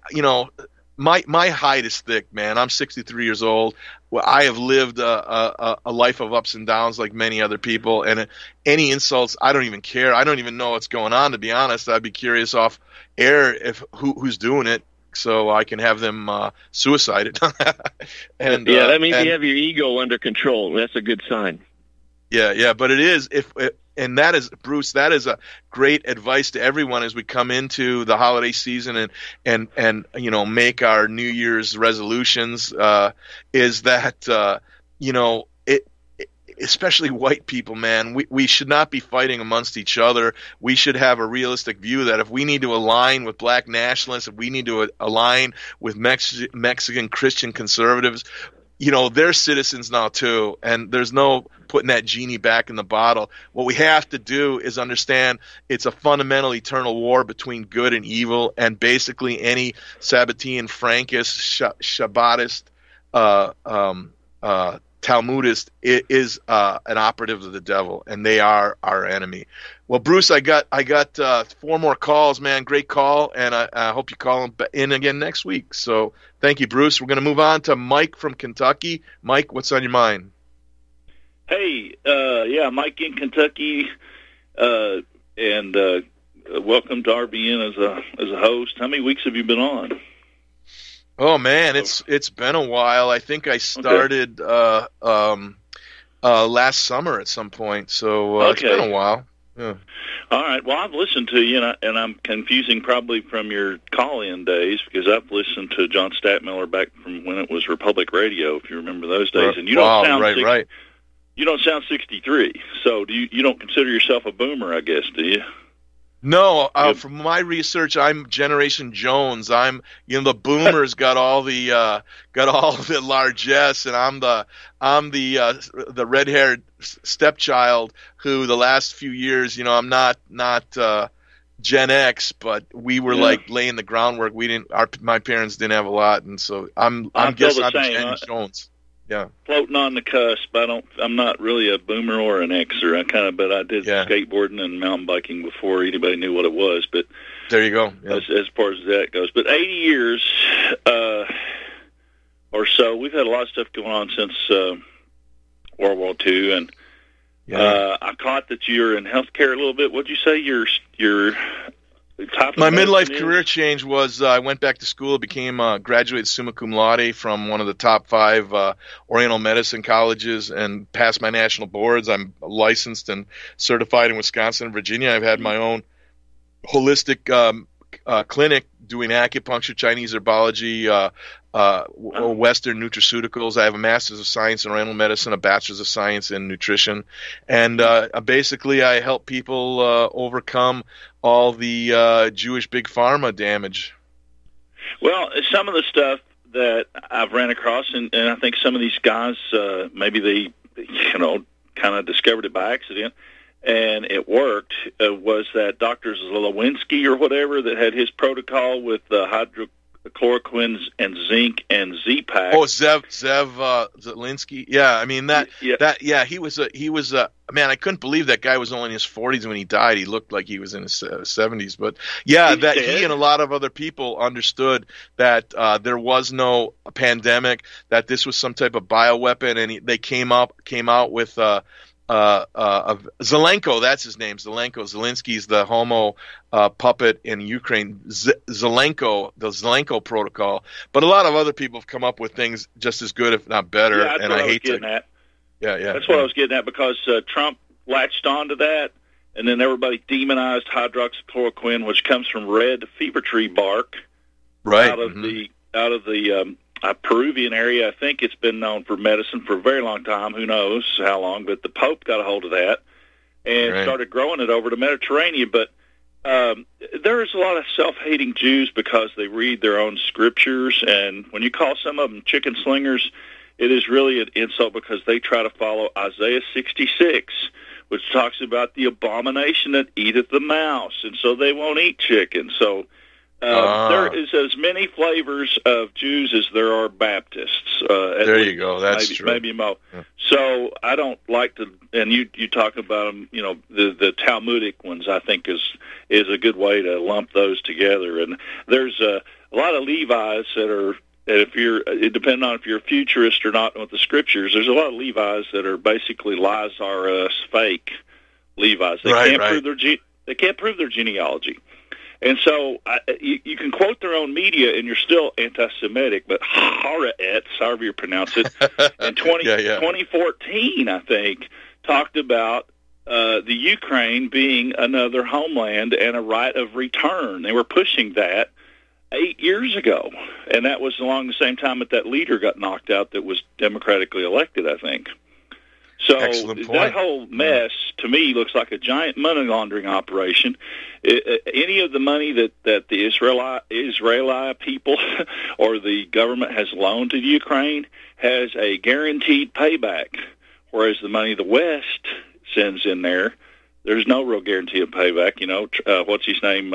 my hide is thick, man. I'm 63 years old. Well, I have lived a life of ups and downs like many other people, and any insults, I don't even care. I don't even know what's going on, to be honest. I'd be curious off air if who's doing it, so I can have them suicided. And that means you have your ego under control. That's a good sign. Yeah, but it is and that is, Bruce, that is a great advice to everyone as we come into the holiday season and make our New Year's resolutions, is that, especially white people, man, we should not be fighting amongst each other. We should have a realistic view that if we need to align with black nationalists, if we need to align with Mexican Christian conservatives, they're citizens now too, and there's no putting that genie back in the bottle. What we have to do is understand it's a fundamental eternal war between good and evil, and basically any Sabbatean, Frankist, Shabbatist, Talmudist is an operative of the devil, and they are our enemy. Well, Bruce, I got 4 more calls, man. Great call, and I hope you call in again next week. So thank you, Bruce. We're going to move on to Mike from Kentucky. Mike, what's on your mind? Hey, Mike in Kentucky, and welcome to RBN as a host. How many weeks have you been on? Oh man, it's been a while. I think I started last summer at some point, so It's been a while. Yeah. All right. Well, I've listened to you, and I'm confusing probably from your call-in days, because I've listened to John Stadtmiller back from when it was Republic Radio, if you remember those days. And you don't sound right. You don't sound 63. So you don't consider yourself a boomer, I guess, do you? No, from my research, I'm Generation Jones. I'm, the boomers got all the largesse, and I'm the red-haired stepchild who the last few years, I'm not Gen X, but we were like laying the groundwork. My parents didn't have a lot, and so I'm Gen Jones. Yeah, floating on the cusp. I'm not really a boomer or an Xer. But I did skateboarding and mountain biking before anybody knew what it was. But there you go. Yeah. As far as that goes, but 80 years or so, we've had a lot of stuff going on since World War II, and I caught that you're in healthcare a little bit. What'd you say? Your My midlife career change was I went back to school, became graduated summa cum laude from one of the top 5 Oriental medicine colleges, and passed my national boards. I'm licensed and certified in Wisconsin and Virginia. I've had my own holistic clinic doing acupuncture, Chinese herbology, Western nutraceuticals. I have a master's of science in Oriental medicine, a bachelor's of science in nutrition, and basically I help people overcome all the Jewish big pharma damage. Well, some of the stuff that I've ran across, and I think some of these guys, maybe they, kind of discovered it by accident, and it worked, was that Dr. Zelensky or whatever that had his protocol with hydrochloroquine and zinc and Z-Pak. Oh, Zev Zelensky. Yeah, I mean he was a man. I couldn't believe that guy was only in his 40s when he died. He looked like he was in his 70s. But yeah, he and a lot of other people understood that there was no pandemic, that this was some type of bioweapon, and they came out with Zelenko, that's his name, Zelenko. Zelensky's the homo puppet in Ukraine. Zelenko, the Zelenko protocol. But a lot of other people have come up with things just as good, if not better. Yeah, and I hate to. That's what I was getting at, because Trump latched onto that, and then everybody demonized hydroxychloroquine, which comes from red fever tree bark, right, out of the Peruvian area. I think it's been known for medicine for a very long time. Who knows how long? But the Pope got a hold of that and started growing it over the Mediterranean. But there's a lot of self-hating Jews because they read their own scriptures. And when you call some of them chicken slingers, it is really an insult, because they try to follow Isaiah 66, which talks about the abomination that eateth the mouse. And so they won't eat chicken. So there is as many flavors of Jews as there are Baptists. There you go. That's true. Maybe more. Yeah. So I don't like to. And you talk about them. The Talmudic ones, I think is a good way to lump those together. And there's a lot of Levites that are. It depends on if you're a futurist or not with the scriptures. There's a lot of Levites that are basically Lazarus fake Levites. They can't prove their genealogy. And so you can quote their own media, and you're still anti-Semitic, but Haaretz, however you pronounce it, in 2014, I think, talked about the Ukraine being another homeland and a right of return. They were pushing that 8 years ago, and that was along the same time that leader got knocked out that was democratically elected, I think. So that whole mess, to me, looks like a giant money laundering operation. Any of the money that the Israeli people or the government has loaned to Ukraine has a guaranteed payback, whereas the money the West sends in there's no real guarantee of payback. What's his name?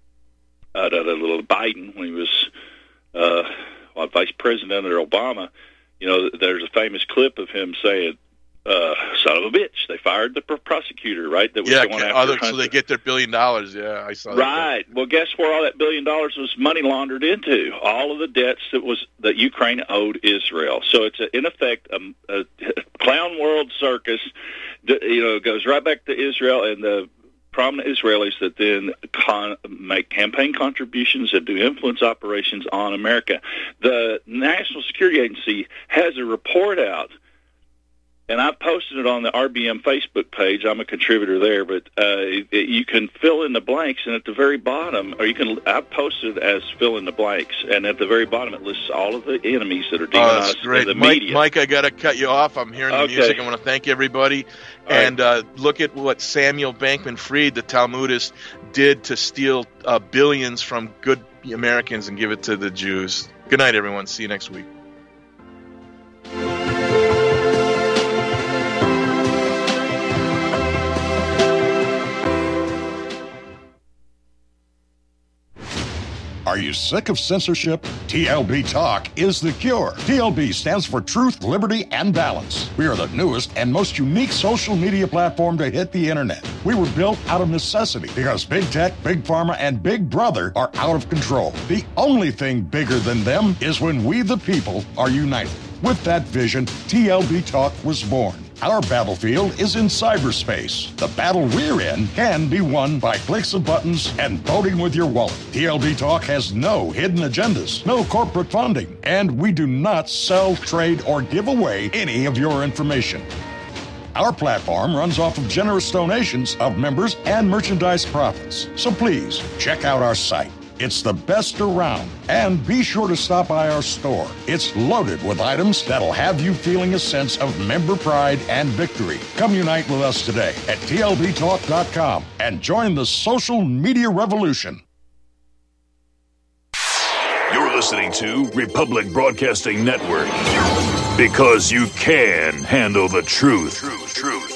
Biden, when he was vice president under Obama, there's a famous clip of him saying, son of a bitch, they fired the prosecutor, right? That was going after Hunter. So they get their $1 billion. Yeah, I saw that. Right. Well, guess where all that $1 billion was money laundered into? All of the debts that Ukraine owed Israel. So it's in effect a clown world circus. Goes right back to Israel and the prominent Israelis that then make campaign contributions and do influence operations on America. The National Security Agency has a report out, and I posted it on the RBM Facebook page. I'm a contributor there, but you can fill in the blanks, and at the very bottom, I posted it as fill in the blanks, and at the very bottom it lists all of the enemies that are demonized in the media. Mike, I got to cut you off. I'm hearing the music. I want to thank everybody. And look at what Samuel Bankman-Fried, the Talmudist, did to steal billions from good Americans and give it to the Jews. Good night, everyone. See you next week. Are you sick of censorship? TLB Talk is the cure. TLB stands for Truth, Liberty, and Balance. We are the newest and most unique social media platform to hit the internet. We were built out of necessity because Big Tech, Big Pharma, and Big Brother are out of control. The only thing bigger than them is when we, the people, are united. With that vision, TLB Talk was born. Our battlefield is in cyberspace. The battle we're in can be won by clicks of buttons and voting with your wallet. TLB Talk has no hidden agendas, no corporate funding, and we do not sell, trade, or give away any of your information. Our platform runs off of generous donations of members and merchandise profits. So please, check out our site. It's the best around. And be sure to stop by our store. It's loaded with items that'll have you feeling a sense of member pride and victory. Come unite with us today at TLBTalk.com and join the social media revolution. You're listening to Republic Broadcasting Network. Because you can handle the truth.